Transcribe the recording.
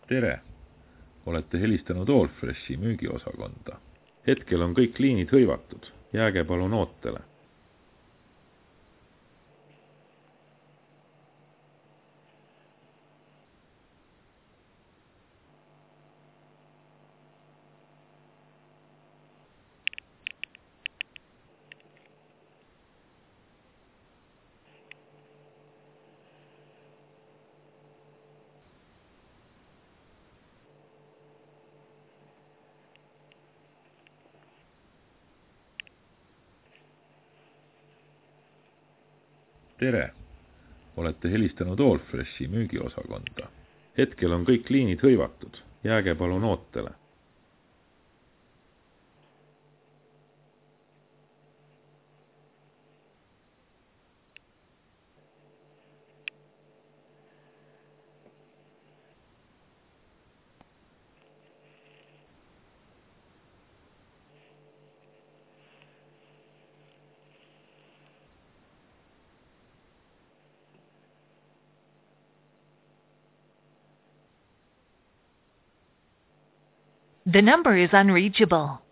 tere! Olete helistanud Allfreshi müügiosakonda. Hetkel on kõik liinid hõivatud. Jääge palun ootele. Tere! Olete helistanud Allfreshi müügiosakonda. Hetkel on kõik liinid hõivatud. Jääge palun ootele. The number is unreachable.